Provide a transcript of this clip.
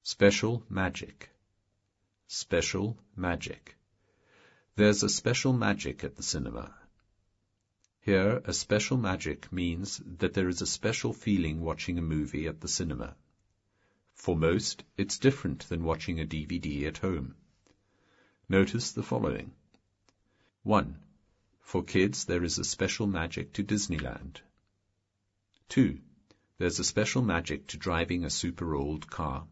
Special magic. Special magic. There's a special magic at the cinema. Here, a special magic means that there is a special feeling watching a movie at the cinema. For most, it's different than watching a DVD at home. Notice the following. 1. For kids, there is a special magic to Disneyland. 2. There's a special magic to driving a super old car.